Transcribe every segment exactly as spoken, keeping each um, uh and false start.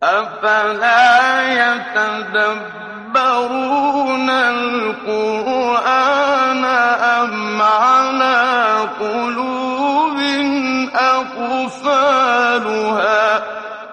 أفلا يتدبرون القرآن أم على قلوب أقفالها.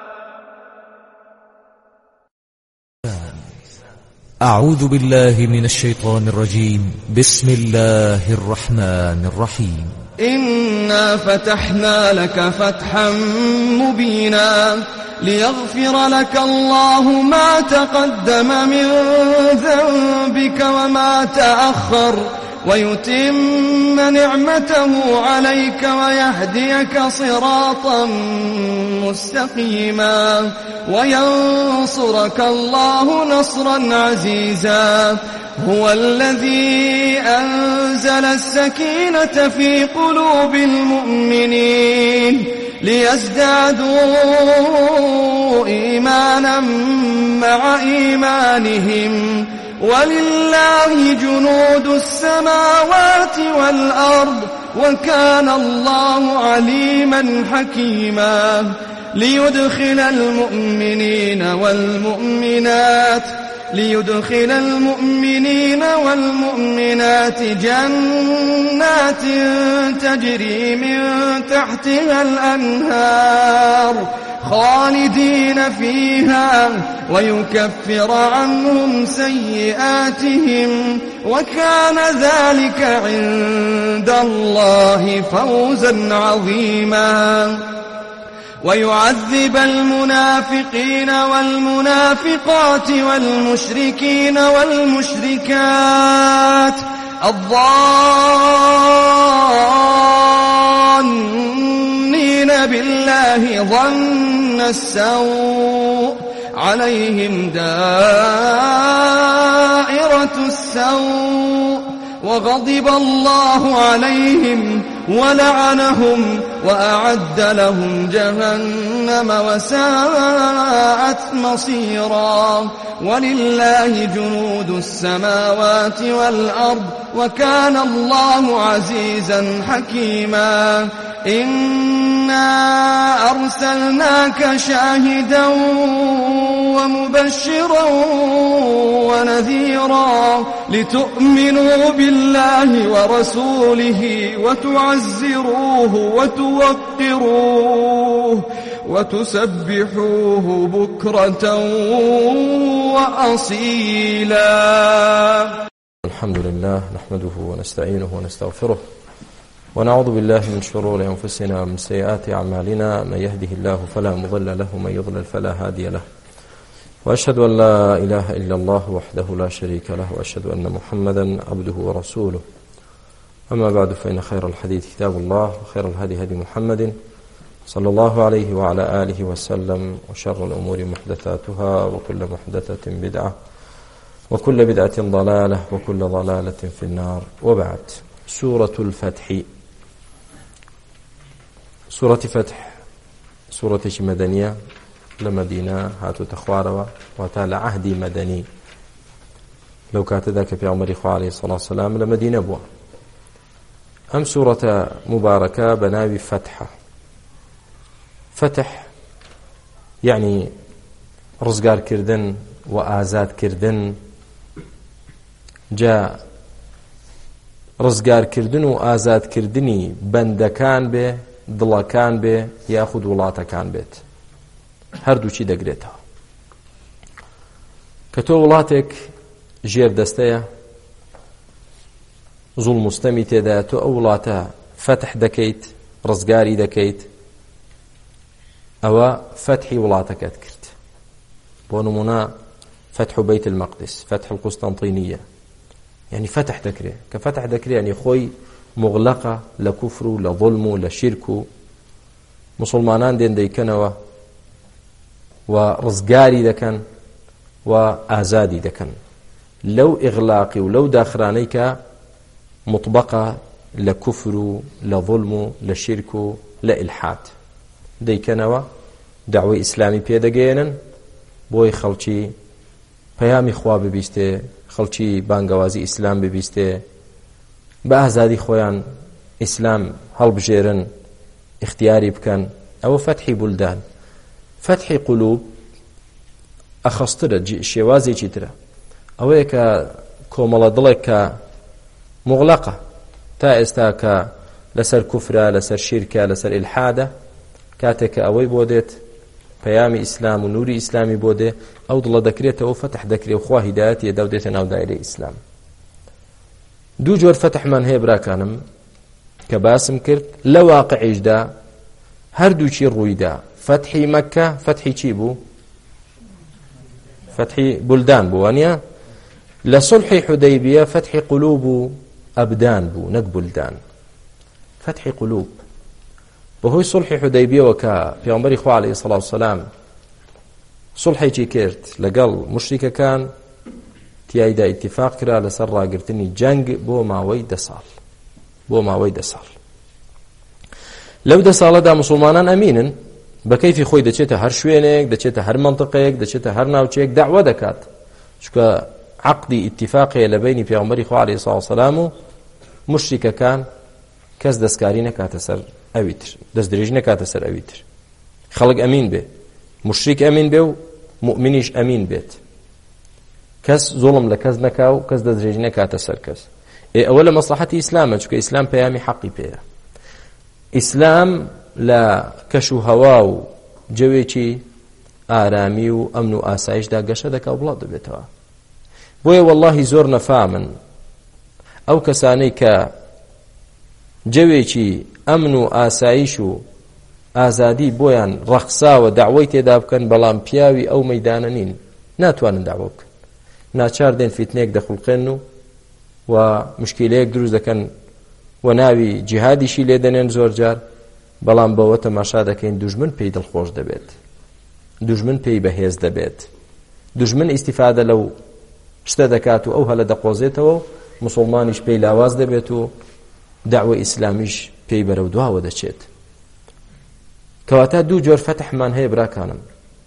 أعوذ بالله من الشيطان الرجيم. بسم الله الرحمن الرحيم. إنا فتحنا لك فتحا مبينا ليغفر لك الله ما تقدم من ذنبك وما تأخر ويتم نعمته عليك ويهديك صراطا مستقيما وينصرك الله نصرا عزيزا. هو الذي أنزل السكينة في قلوب المؤمنين ليزدادوا إيمانا مع إيمانهم ولله جنود السماوات والأرض وكان الله عليما حكيما. ليدخل المؤمنين والمؤمنات ليدخل المؤمنين والمؤمنات جنات تجري من تحتها الأنهار خالدين فيها ويكفر عنهم سيئاتهم وكان ذلك عند الله فوزا عظيما. ويعذب المنافقين والمنافقات والمشركين والمشركات الظانين بالله ظن السوء عليهم دائرة السوء وغضب الله عليهم ولعنهم وأعد لهم جهنم وساءت مصيرا. ولله جنود السماوات والأرض وكان الله عزيزا حكيما. إنا أرسلناك شاهدا ومبشرا ونذيرا لتؤمنوا بالله ورسوله وتعزروه وتوقروه وتسبحوه بكرة وأصيلا. الحمد لله نحمده ونستعينه ونستغفره ونعوذ بالله من شرور أنفسنا ومن سيئات أعمالنا. من يهده الله فلا مضل له ومن يضلل فلا هادي له. وأشهد أن لا إله إلا الله وحده لا شريك له وأشهد أن محمدا عبده ورسوله. أما بعد فإن خير الحديث كتاب الله وخير الهدي هدي محمد صلى الله عليه وعلى آله وسلم وشر الأمور محدثاتها وكل محدثة بدعة وكل بدعة ضلالة وكل ضلالة في النار. وبعد. سورة الفتح. سورة فتح سورة مدنية لمدينة هاتو تخواروا وتال عهدي مدني لو كانت ذاك في عمر إخوة عليه الصلاة والسلام لمدينة بوا. أم سورة مباركة بناوي فتحة. فتح يعني رزقار كردن وآزاد كردن. جاء رزقار كردن وآزاد كردني بندكان به دڵەکان بێ یاخود وڵاتەکان بێت هەردووچی دەگرێتەوە. کە تۆ وڵاتێک ژێردەستەیە زوڵم و ستەمی تێدایە تۆ ئەو وڵاتە فەتح دەکەیت ڕزگاری دەکەیت ئەوە فەتحی وڵاتەکەت کرد. بۆ نمونە فەتح بەیت المەقدس فەتح القوستەنطینیە یعنی فەتح دەکرێت. کە فەتح دەکرێت یعنی خۆی مغلقة لكفر لظلم لشرك مسلمانان دين ديكنوا ورزقاري دكن وآزادي دكن. لو إغلاقي ولو داخرانيك مطبقة لكفر لظلم لشرك لإلحاد ديكنوا دعوة إسلامي بيدقينا بوي خلشي پەیامی خوا ببیستێ خەڵکی بانگەوازی ئیسلام ببیستێ بە ئازادی خۆیان ئیسلام هەڵبژێرن اختیاری بکەن ئەوە فەتحی بولدان فەتحی قولوب ئەخەسترە شێوازێکی ترە ئەوەیە کە کۆمەڵە دڵێک کە مغلقە تا ئێستا کە لەسەر کوفرە لەسەر شیرکە لەسەر ئیلحادە کاتێک کە ئەوەی بۆ دێت پەیامی ئیسلام و نوری ئیسلامی بۆ دێ ئەو دڵە دەکرێتەوە فەتح دەکرێت و خوا هیدایەتی ئەدا و دێتە ناو دایرەی ئیسلام. دوو جۆر فەتحمان هەیە براکانم کە باسم کرد لە واقعیشدا هەردووچی ڕوویدا. فەتحی مەککە فەتحی چی بوو؟ فەتحی بولدان بوو وانە؟ لە سولحی حودەیبیە فەتحی قولوب و ئەبدان بوو نەک بولدان. فەتحی قولوب بەهۆی سولحی حودەیبیەوە کە پێغەمبەری خوا عەلەیهی سەڵات وسەلام سولحێکی کرد لەگەڵ موشریکەکان تیایدا ئیتیفاق کرا لەسەر ڕاگرتنی جەنگ بۆ ماوەی دە ساڵ بۆ ماوەی دە ساڵ. لەو دە ساڵەدا موسڵمانان ئەمینن بە کەیفی خۆی دەچێتە هەر شوێنێک دەچێتە هەر مەنتقەیەک دەچێتە هەر ناوچەیەک دەعوە دەکات چونکە عەقدی ئیتیفاقیە لە بینی پێغەمبەری خوا عەلەیهی سەڵات وسەلام و موشریکەکان کەس دەستکاری نەکاتە سەر ئەوی تر دەست درێژی نەکاتە سەر ئەوی تر. خەڵک ئەمین بێ موشریک ئەمین بێ و مومنیش ئەمین بێت کەس زوڵم لە کەس نەکا و کەس دەست درێژی نەکاتە سەر کەس. ئێ ئەوە لە مەسلحەتی ئیسلامە چونکە ئیسلام پەیامی حەقی پێیە. ئیسلام لە کەش و هەوا و جەوێکی ئارامی و ئەمن و ئاسایشدا گەشە دەکا و بڵاو دەبێتەوە. بۆیە وەڵڵاهی زۆر نەفامن ئەو کەسانەی کە جەوێکی ئەمن و ئاسایش و ئازادی بۆیان ڕەخساوە داوای تێدا بکەن بەڵام پیاوی ئەو مەیدانە نین ناتوانن داوا بکەن. ناچار دێن فیتنەیەک دەخڵقێن و و مشکلەیەک دروست دەکەن و ناوی جیهادیشی لێ دەنێن زۆر جار بەڵام بەوە تەماشا دەکەین دوژمن پێی دڵخۆش دەبێت دوژمن پێی بەهێز دەبێت دوژمن ئیستیفادە لەو شتە دەکات و ئەو هەلە دەقۆزێتەوە و موسڵمانیش پێی لاواز دەبێت و دعوە ئیسلامیش پێی بەرەو دواوە دەچێت. کەواتە دوو جۆر فەتحمان هەیە براکانم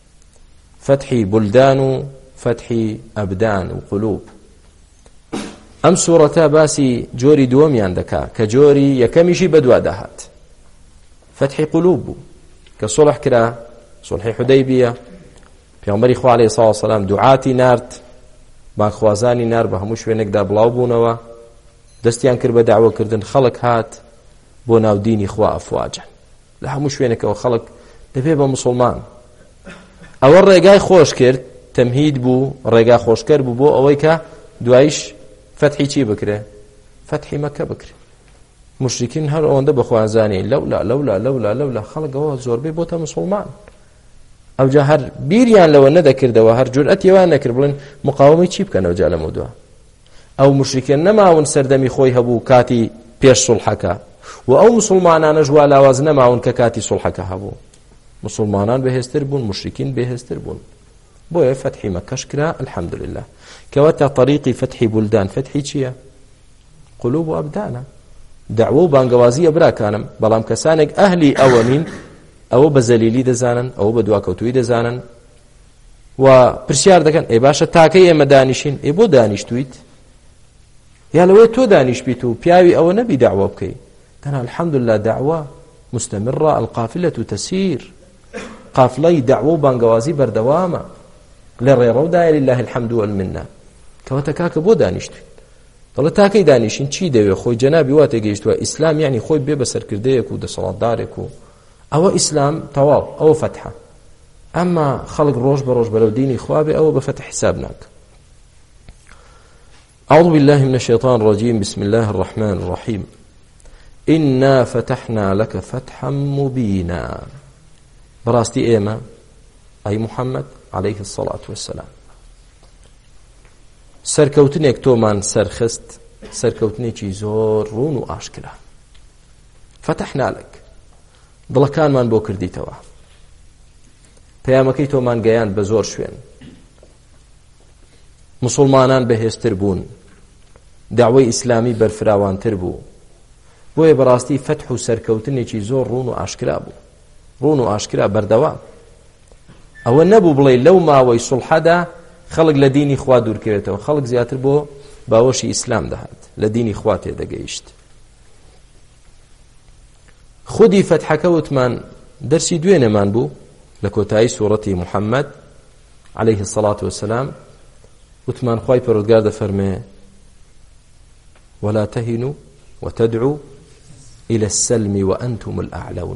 فەتحی بولدان و فەتحی ئەبدان و قولوب. ئەم سوورەتە باسی جۆری دووەمیان دەکا کە جۆری یەکەمیشی بەدوا داهات فەتحی قولوب بوو کە سوڵح کرا سوڵحی حودەیبیە پێغەمبەری خوا عەلەیهی سەڵات وسەلام دوعاتی نارد بانگخوازانی نار بە هەموو شوێنێکدا بڵاو بوونەوە دەستیان کرد بە داوەکردن خەڵک هات بۆ ناو دینی خوا ئەفواجن لە هەموو شوێنێکەوە خەڵک دەبێ بە موسڵمان. ئەوە ڕێگای خۆش کرد تەمهید بوو ڕێگا خۆشکەر بوو بۆ ئەوەی کە دوایش فەتحی چی بکرێ فەتحی مەکە بکرێ. مشریکین هەر ئەوەندە بەخوازانی لەولا لەولا لەولا لەولا خەڵکەوە زۆربەی بۆتە موسڵمان. ئەوجا هەر بیریان لەوە نەدەکردەوە هەر جورئەتیوان نەکرد بڵێن مقاومەی چی بکەنەوە جا لەمە دووە. ئەو مشریکین نەماون سەردەمی خۆی هەبوو کاتی پێش سوڵحەکە و ئەو مسلمانانە ژوا لاواز نەماون کە کاتی سوڵحەکە هەبوو. مسلمانان بەهێزتر بوون مشریکین بەهێزتر بوون. بۆیە فەتحی مەکەش کرا الحەمدولله. کەواتە طریقی فەتحی بولدان فەتحی چییە؟ قولوب و ئەبدانە. دعوە و بانگەوازیە براکانم بەڵام کەسانێک ئەهلی ئەوە نین ئەوە بە زەلیلی دەزانن ئەوە بە دواکەوتووی دەزانن و پرسیار دەکەن ئێ باشە تاکەی ئێمە دانیشین ئێ بۆ دانیشتویت یا لەوەی تۆ دانیش بیت و پیاوی ئەوە نەبی دعوە بکەی. دەنا الحەمدولله دعوە مستمرة القافلة تسير قافلەی دعوە و بانگەوازی بەردەوامە لە ڕێڕەودایە لله الحەمد والمنە. کەواتە کاکە بۆ دانیشتوین دەڵێ تاکەی دانیشین چی دەوێ خۆی جەنابی وا تێگەیشتووە ئیسلام یعنی خۆی بێ بە سەرکردەیەک و دەسەڵاتدارێک و ئەوە ئیسلام تەواو ئەوە فەتحە. ئەمما خەڵک ڕۆژ بە ڕۆژ بەرەو دینی خوا بێ ئەوە بە فەتح حساب ناکە. أعوذ بالله من الشيطان الرجيم بسم الله الرحمن الرحيم إنا فتحنا لك فتحا مبينا. براستي إيما أي محمد عليه الصلاة والسلام سەرکەوتنێک تۆمان سەرخست سەرکەوتنێکی زۆر ڕوون و ئاشکرا. فتحنا لك دڵەکانمان بۆ کردیتەوە پەیامەکەی تۆمان گەیاند بە زۆر شوێن مسلمانان بەهێزتر بوون داوای ئیسلامی بەرفراوانتر بوو. بۆیە بەڕاستی فتح و سەرکەوتنێکی زۆر ڕوون و ئاشکرا بوو ڕوون و ئاشکرا بەردەوام. ئەوە نەبوو بڵێ لەو ماوەی سوڵحەدا خەڵک لە دینی خوا دوورکەوێتەوە خەڵک زیاتر بۆ باوەشی ئیسلام دەهات لە دینی خوا تێدەگەیشت. خودی فتحەکە وتمان دەرسی دوێنێمان بوو لە کۆتایی سوورەتی محەممەد عليه الصلاة والسلام وتمان خواي پروردگار دفرمي ولا تهنوا وتدعوا إلى السلم وأنتم الأعلون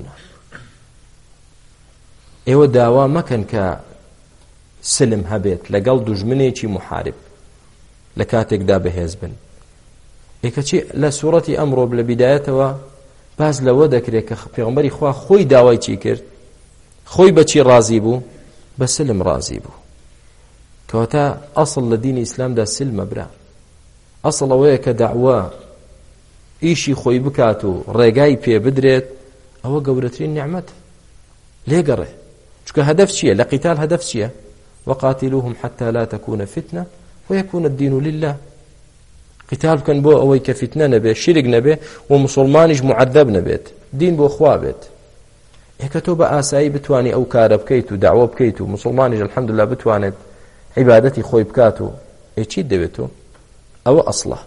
ئێوە داوا مەکەن کە سلم هەبێت لەگەڵ دوژمنێکی محارب لە کاتێکدا بەهێز بن. ئێکەچی لە سوورەتی ئەمڕۆ لە بیدایەتەوە باز لەوە دەکرێت کە پێغەمبەری خوا خۆی داوای چی کرد؟ خۆی بەچی ڕازی بوو؟ بە سلم ڕازی بوو. کەواتە ئەسڵ لە دینی ئیسلامدا سلمە برا. ئەسڵ ئەوەیە کە داعوا ئیشی خۆی بکات و ڕێگای پێ بدرێت، ئەوە گەورەترین نیعمەت. لێگەڕێ. چونکە هەدەف چییە؟ لە قیتال هەدەف چییە؟ وقاتلوهم حتى لا تكون فتنة ويكون الدين لله. قتال بکەن بۆ ئەوەی کە فتنە نەبێ، شرک نەبێ و مسلمانیش معذب نەبێت، دین بۆ خوا بێت. ئێکە تۆ بە ئاسایی بتوانی ئەو کارە بکەیت و داوا بکەیت و مسلمانیش الحەمدولله بتوانێت عیبادەتی خۆی بکات و ئێچیت دەبێت و ئەوە ئەسڵە.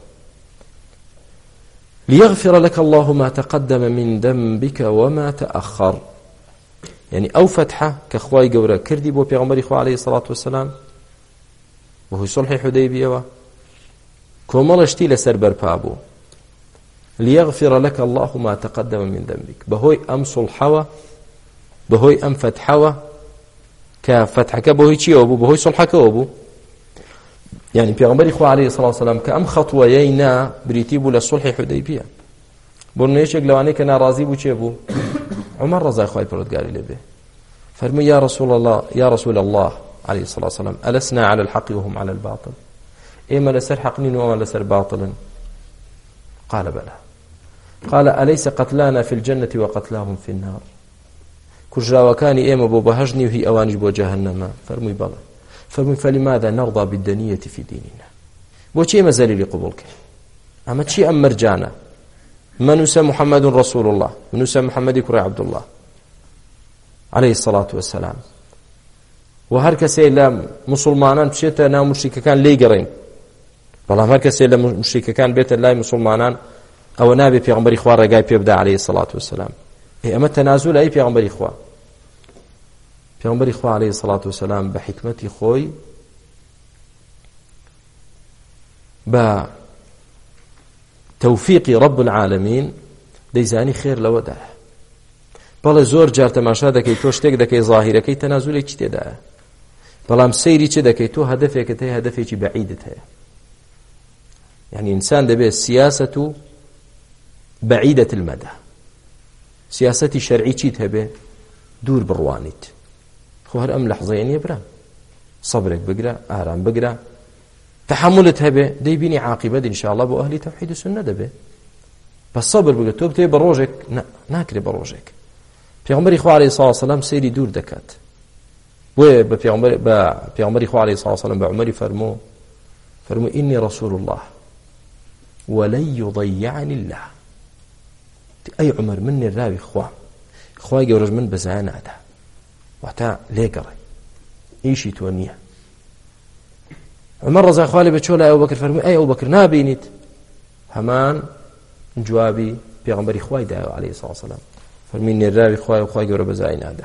ليغفر لك الله ما تقدم من ذنبك وما تأخر. يعني أو فتحة كخواي قورا كردي بو بيغمبري خوا عليه الصلاة والسلام وهو صلح حديبية كومالشتي لسر بربابو ليغفر لك الله ما تقدم من ذنبك بهوي أم صلحوا بهوي أم فتحوا كفتحك بهوي چي أبو بهوي صلحك أبو يعني بيغمبري خوا عليه الصلاة والسلام كأم خطوينا بريتيبو للصلح حديبية بورنيشك لواني كنا رازي بو چي أبو عمر رضي خواهي پروردگاری لبه فرمي يا رسول الله يا رسول الله عليه الصلاة والسلام ألسنا على الحق وهم على الباطل إما لسر حقنين وما لسر باطل قال بلى قال أليس قتلانا في الجنة وقتلاهم في النار كجرا وكاني إما بو بهجني وهي أوانج بو جهنم فرمي بلى فرمي فلماذا نرضى بالدنية في ديننا بو چي مزالي لقبولك أما چي أم مرجانا منوسى محمد رسول الله منوسى محمد كري عبد الله عليه الصلاة والسلام وهر كسي لا مسلمانان بشيتا نا مشركة كان لي قرين والله هر كسي لا مشركة كان بيت الله مسلمانان أو نابي بيغمبري خوار رقاي بيبدا عليه الصلاة والسلام إيه أما التنازل أي بيغمبري خوار بيغمبري خوار عليه الصلاة والسلام بحكمتي خوي با توفيقي رب العالمين دەیزانی خێر لەوەدا بەڵێ زۆر جار تەماشا دەکەی تۆ شتێک دەکەی ظاهیرەکەی تەنازولێکی تێدایە بەڵام سەیری چ دەکەی تۆ هەدەفێکت هەیە هەدەفێکی بەعیدت هەیە یعنی ئینسان دەبێت سیاسەت و بەعیدەت المەدە سیاسەتی شەرعی چیت هەبێ دوور بڕوانیت خۆ هەر ئەم لەحظەیە نییە برام سەبرێک بگرە ئارام بگرە تحملت هبه دي بيني عاقبة إن شاء الله بو أهل توحيد السنة دبه بس صبر بقى توب تي بروجك ناكري بروجك پیغمبر إخوة عليه الصلاة والسلام سيري دور دكات و بيغمبر بيغمبر إخوة عليه الصلاة والسلام بعمر فرمو فرمو إني رسول الله ولن يضيعني الله أي عمر مني الراوي إخوة إخوة يورج من بزعان هذا وحتى ليقري إيشي تونيه عمر رضي الله عنه بتشوله أبو بكر فرمي أي أبو بكر نابينيت همان جوابي بيغمبر إخوة دعوة عليه الصلاة والسلام فرمي إني الراوي إخوة إخوة جورا بزعين هذا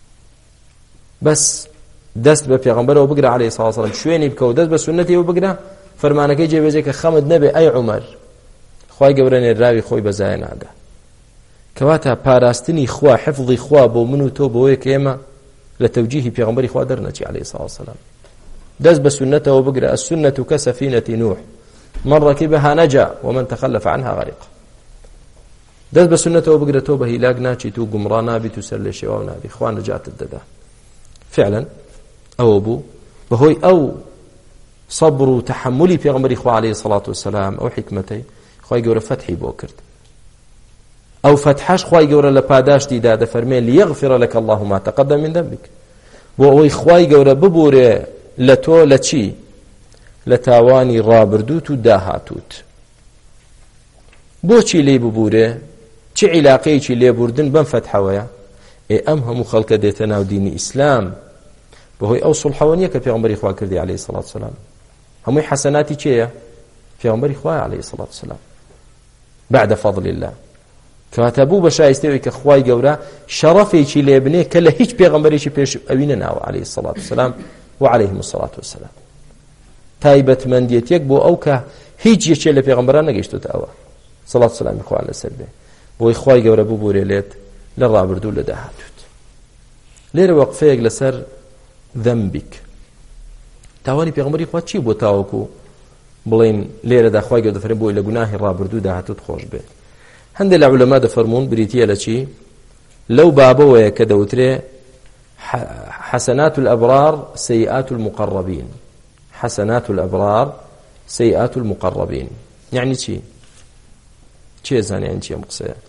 بس دست ببيغمبر أبو بكر عليه الصلاة والسلام شويني بكو دست بسنتي أبو بكر فرمانا كي جيب زيك خمد نبي أي عمر إخوة جورا الراوي إخوة بزعين هذا كواتا باراستني إخوة حفظ إخوة بو منو تو بو كيما لتوجيه بيغمبر إخوة درنتي عليه الصلاة والسلام دز بسنته وبقرأ السنة كسفينة نوح من ركبها نجا ومن تخلف عنها غرق دز بسنته وبقرأ توبه هلاك ناچي تو قمرانا بتسل شواونا بإخوان نجات الددا فعلا أو أبو وهو أو صبر وتحملي في غمر إخوة عليه الصلاة والسلام أو حكمتي إخوة يقول فتحي بوكرت أو فتحاش إخوة يقول لباداش دي دادا فرمين ليغفر لك الله ما تقدم من ذنبك وهو إخوة يقول ببوري لتو لچی لتاوانی رابردوت و داهاتوت بۆچی لێ ببوورێ چی عیلاقەیەکی لێبوردن بەم فتحەوەیە ئێ ئەم هەموو خەڵکە دێتە ناو دینی ئیسلام بەهۆی ئەو سڵحەوە نییە کە پێغەمبەری خوا کردی عەلەیهی سەڵات وسەلام هەمووی حەسەناتی کێیە پێغەمبەری خوایە عەلەیهی سەڵات وسەلام بعد فضل الله کەواتە بوو بە شایستەوەی کە خوای گەورە شەڕەفێکی لێ بنێ کە لە هیچ پێغەمبەرێکی پێش ئەوی نەناوە عەلەیهی سەڵات وسەلام وعليهم الصلاة والسلام تایبەتمەندیەتێک بۆ ئەو کە هیچ یەکێ لە پێغەمبەران نەگەیشتوتە ئەوە سەڵات سەلامی خوا لەسەر بێ بۆی خوای گەورە ببورێلێت لە ڕابردوو لە داهاتوت. لێرە وەقفەیەک لەسەر ذەمبیک تاوانی پێغەمبەری خوا چی بۆ تاوەکو بڵێن لێرەدا خوای گەورە دەفەرمێ بۆی لە گوناهی ڕابردوو داهاتوت خۆش بێت. هەندێک لە عولەما دەفەرموون بریتیە لە چی لەو بابەوەیە کە دەوترێ حسنات الأبرار سيئات المقربين حسنات الأبرار سيئات المقربين يعني چی چی زاني يعني چی مقصد حسنات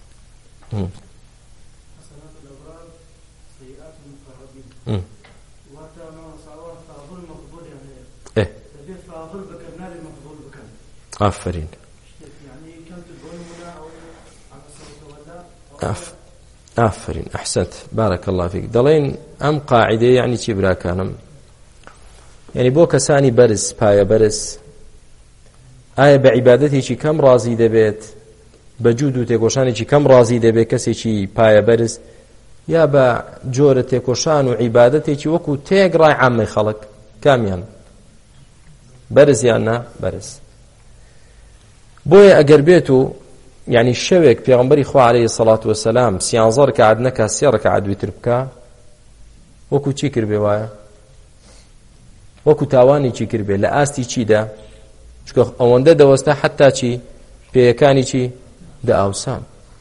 الأبرار سيئات المقربين وتا ما صار فاضل مقبول يعني ايه تبي فاضل بكرنا المقبول بكن آفرين يعني كم تقول هنا أو على صوت ولا أف آفرين أحسنت بارك الله فيك دلين أم قاعدة يعني چی براکانم يعني بۆ کەسانی بەرز پایە بەرز ئایا بە عیبادەتێکی کەم ڕازی دەبێت بە جود و تێکۆشانێکی کەم ڕازی دەبێت کەسێکی پایە بەرز یا بە جۆرە تێکۆشان و عیبادەتێکی وەکو تێگڕای عامەی خەڵک کامیان بەرز یان نا بەرز بۆیە ئەگەر بێت و يعني شەوێک پێغەمبەری خوا عەلەیهی سەڵات وەسەلام سیانزە ڕەکعات نەکا سێ ڕەکعات ویتر بکا وەکو چی کرد بێ وایە وەکو تاوانی چی کرد بێ لە ئاستی چیدا چکە ئەوەندە دەوەستا حتا چی پێیەکانی چی دە ئاوسان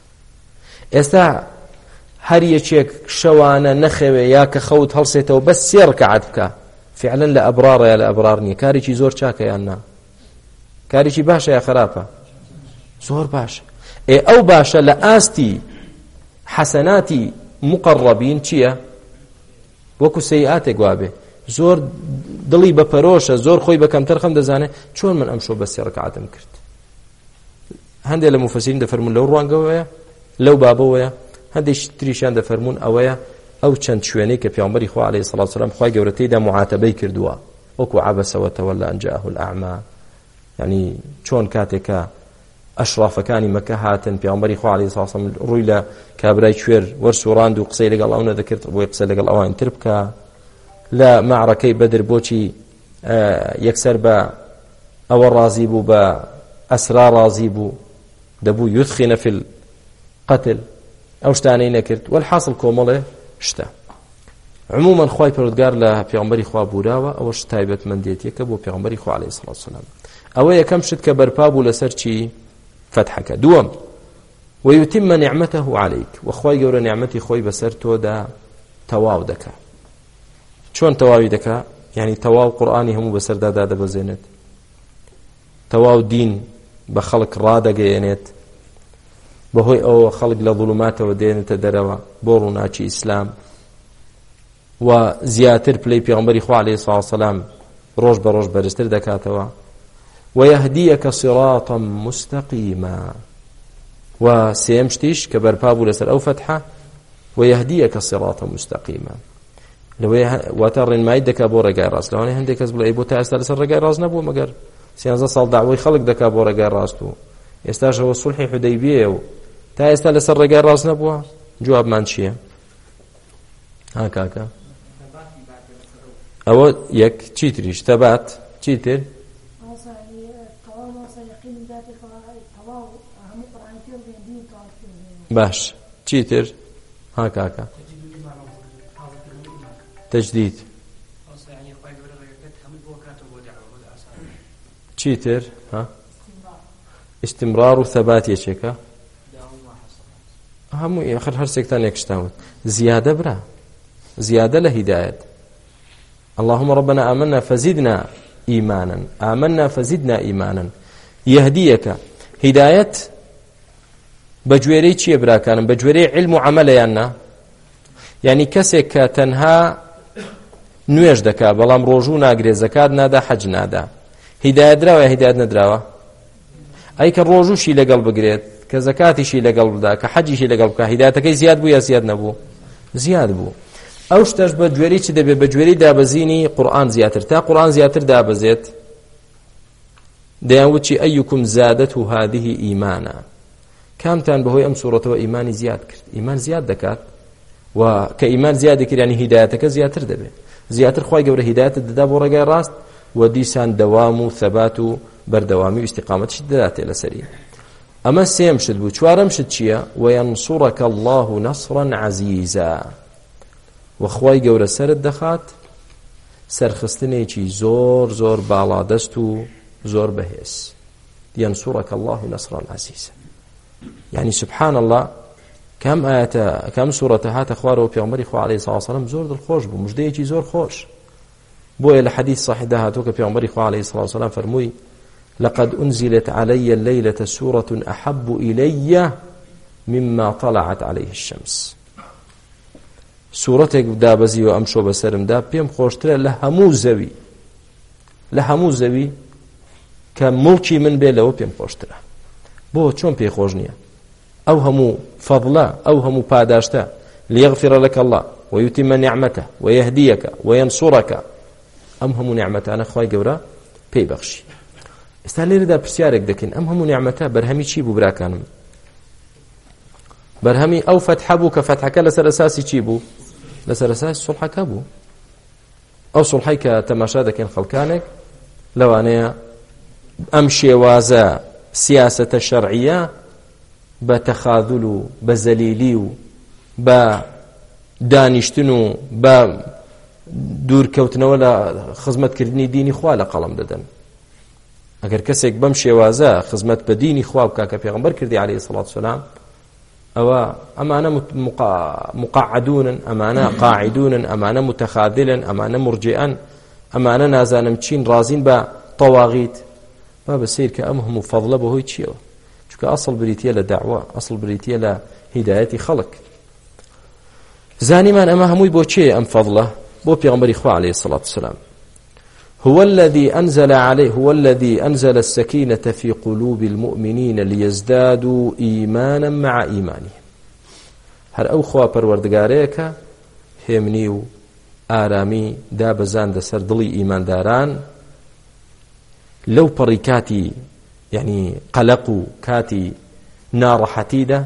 ئێستا هەر یەکێک شەوانە نەخەوێ یا کە خەوت هەڵسێتەوە بەس سێ ڕەکعات بکە فعلا لە ئەبرارە یا لە ئەبرار نییە کارێکی زۆر چاکە یان نا کارێکی باشە یا خراپە زۆر باشە ئێ ئەو باشە لە ئاستی حەسەناتی مقەڕەبین چییە وەکو سەیئاتێک وابێ زۆر دڵی بەپەرۆشە زۆر خۆی بە کەمتر خەم دەزانێت چۆن من ئەمشۆ بە سێ ڕەکعاتم کرد. هەندێک لە مفەسیرین دەفەرمون لەو ڕوانگەوەیە لەو بابەوەیە هەندێک تریشیان دەفەرمون ئەوەیە ئەو چەند شوێنەی کە پێغەمبەری خوا عەلەیهی سەڵات وسەلام خوای گەورە تێیدا معاتەبەی کردووە وەکو عەبەسە وەتەوەلە ئەن جاءه الأعمى یعنی چۆن کاتێکە ئەشرافەکانی مەکە هاتن پێغەمبەری خوا عەلەیهی سەڵات وسەلام ڕووی لە کابرای کوێر وەرسوڕاند و قسەی لەگەڵ ئەو نەدەکرد بۆی قسە لەگەڵ ئەوان تر بکە لە معرەکەی بەدر بۆچی یەکسەر بە ئەوە ڕازی بوو بە ئەسرا ڕازی بوو دەبوو یودخینە فی القتل ئەو شتانەی نەکرد والحاصل کۆمەڵێ شتە عموما خوای پەروەردگار لە پێغەمبەری خوا بوراوە ئەوەش تایبەتمەندێتیەکە بۆ پێغەمبەری خوا عەلەیهی سەڵات وسەلام ئەوە یەکەم شت کە بەرپا بوو لەسەر چی فتحەکە دووەم ويتم نعمته عليك وخوای گەورە نعمەتی خۆی بەسەر تۆدا تەواو دەکا چۆن تەواوی دەکا یعنی تەواو قورئانی هەموو بەسەردادا دەبەزێنێت تەواو دین بە خەڵک ڕادەگەیەنێت بەهۆی ئەوە خەڵک لە ظولماتەوە دێنێتە دەرەوە بۆ ڕووناچی ئیسلام و زیاتر پلەی پێغەمبەری خوا عەلەیهی سەڵات وسەلام ڕۆژ بە ڕۆژ بەرزتر دەکاتەوە ويهديك صراطا مستقيما وسيم شتيش كبرپا بو لسر او فتحه ويهديك صراطا مستقيما لو وتر ما يدك ابو رجاء راس لو انا عندك اسبل اي بو تاع لسر رجاء راس نبو مگر سيانزا صال دعوي خلق دك ابو رجاء راسو يستاجر الصلح حديبيه تا است لسر رجاء راس نبو جواب منشيه هاك هاك او يك تشيتريش تبات تشيتر باش چیتر ها کاکا تجدید چیتر ها استمرار و ثبات یچکا همو اخر هر سکتان یکشتاوت زیاده برا زیاده لهدایت اللهم ربنا آمنا فزدنا ایمانا آمنا فزدنا ایمانا يهديك هدايت بجويري چیه براکانم بجويري علم و عمل یاننا یعنی کەسێک کە تەنها نوێژ دەکا بەڵام ڕۆژوو ناگرێ زەکات نادا حەج نادا هیدایەت دراوە یا هیدایەت نەدراوە ئەی کە ڕۆژووشی لەگەڵ بگرێت کە زەکاتیشی لەگەڵ بدا کە حەجیشی لەگەڵ بکە هیدایەتەکەی زیاد بوو یا زیاد نەبوو زیاد بوو ئەو شتەش بەجوێری چ دەبێت بەجوێری دابەزینی قورئان زیاتر تا قورئان زیاتر دابەزێت دەیانوت چی ئەیکم زادته هذه ئیمانا کامتان بەهۆی ئەم سوورەتەوە ئیمانی زیاد کرد ئیمان زیاد دەکات و کە ئیمان زیاد دەکرد یعنی هیدایەتەکە زیاتر دەبێت زیاتر خوای گەورە هیدایەتت دەدا بۆ ڕێگای ڕاست و دیسان دەوام و ثەبات و بەردەوامی و استیقامەتیش دەداتێ لەسەری. ئەمە سێم شت بوو. چوارەم شت چییە؟ وەینسوڕەکە الله نەسڕەن عەزیزا، وەخوای گەورە سەرت دەخات سەرخستنێکی زۆر زۆر باڵادەست و زۆر بەهێز. ينصرك الله نصرا عزيزا. يعني سبحان الله كم آية كم سورة هات أخواره في عمر إخوة عليه الصلاة والسلام زور الخوش بمجدية زور خوش بوي الحديث صحيح ده هاتوك في عمر إخوة عليه الصلاة والسلام فرموي لقد أنزلت علي الليلة سورة أحب إلي مما طلعت عليه الشمس. سورتك دابزي وأمشو بسرم دا بيم خوشترى لهمو زوي لهمو زوي كملكي من بين لو بيم خوشترى بو چون بي خوشنيا أو همو فضلا أو همو پاداشتا ليغفر لك الله ويتم نعمته ويهديك وينصرك أم همو نعمته أنا خواهي قورا بي بخشي استهلير دا برسيارك دكين أم همو نعمته برهمي چي بو براكانم برهمي أو فتح بو كفتحك لسر أساسي چي بو لسر أساسي صلحك بو أو صلحي كتماشا دكين خلقانك لو أنا أمشي وازا سياسة الشرعية بتخاذل بزليلي بدانشتنو ب دور كوتنا ولا خدمت كردني ديني خوا لقلم ددن اگر کسێک بەم شێوازە خزمەت بە دینی خوا بکا کە پێغەمبەر کردی عەلەیهی سەڵات وسەلام ئەوە ئەمانە مقعدونن ئەمانە قاعدونن ئەمانە متخاذلن ئەمانە مرجئن ئەمانە نازانم چین رازین بە طواغیت با بەسیر کە ئەم هەموو فەضڵە بەهۆی چیەوە چونکە ئەسڵ بریتیە لە دەعوا ئەسڵ بریتیە لە هیدایەتی خەڵک زانیمان ئەمە هەمووی بۆ چێ ئەم فەضڵە بۆ پێغەمبەری خوا عەلەیهی سەڵات وسەلام هو الذي أنزل عليه هو الذي أنزل السكينة في قلوب المؤمنين ليزدادوا إيمانا مع إيمانهم هر أو خوا پروردگارێکە هێمنی و ئارامی دابەزاندە سەر دڵی ئیمانداران لەو پەڕی کاتی یعنی قەلەق و کاتی ناڕەحەتیدا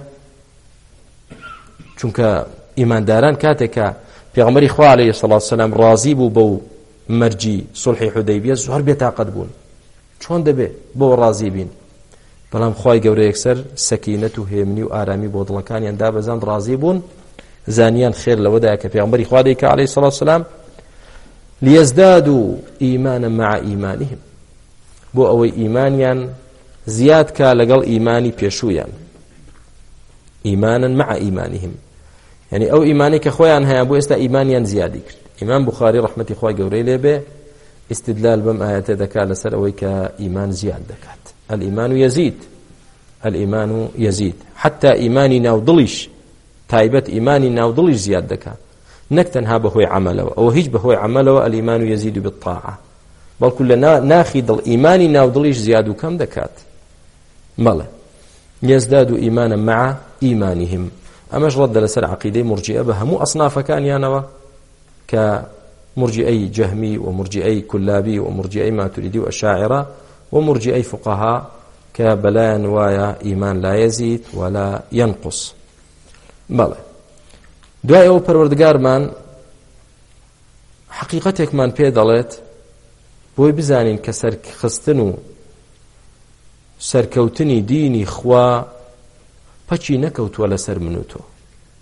چونکە ئیمانداران کاتێکە پێغەمبەری خوا عەلەیهی سەڵات وسەلام ڕازی بوو بەو مەرجی سڵحی حودەیبیە زۆر بێتاقەت بوون چۆن دەبێ بۆ ڕازی بین بەڵام خوای گەورە یەکسەر سەکینەت و هێمنی و ئارامی بۆ دڵەکانیان دابەزاند ڕازی بوون زانیان خێر لەوەدایە کە پێغەمبەری خوا دەیکا عەلەیهی سەڵات وسەلام ليزدادوا إيمانا مع إيمانهم بۆ ئەوەی ئیمانیان زیاد کا لەگەڵ ئیمانی پێشوویان ئیمانا مع إيمانهم يعني ئەو ئیمانی کە خۆیان هەیە بۆ ئێستا ئیمانیان زیادی کرد إمام بخاري رحمة خواه قوري لبه استدلال بم آيات ذكاء لسر أويك إيمان زياد دكات الإيمان يزيد الإيمان يزيد حتى إيماني ناودلش تايبة إيماني ناودلش زياد دكات نكتن ها بهوي عمله أو هيج بهوي عمله الإيمان يزيد بالطاعة بل كلنا ناخذ الإيمان ناودلش زياد كم دكات ماله يزداد إيمانا مع إيمانهم أماش رد لسر عقيدة مرجئة بها مو أصناف كان يانوا كمرجئي جهمي ومرجئي كلابي ومرجئي ماتريدي وأشاعرة ومرجئي فقهاء كبلان وايا إيمان لا يزيد ولا ينقص بله دوای ئەو پەروەردگارمان حقیقەتێکمان پێ دەڵێت بۆی بزانین کە سەرخستن و سەرکەوتنی دینی خوا پەچی نەکەوتووە لەسەر من و تۆ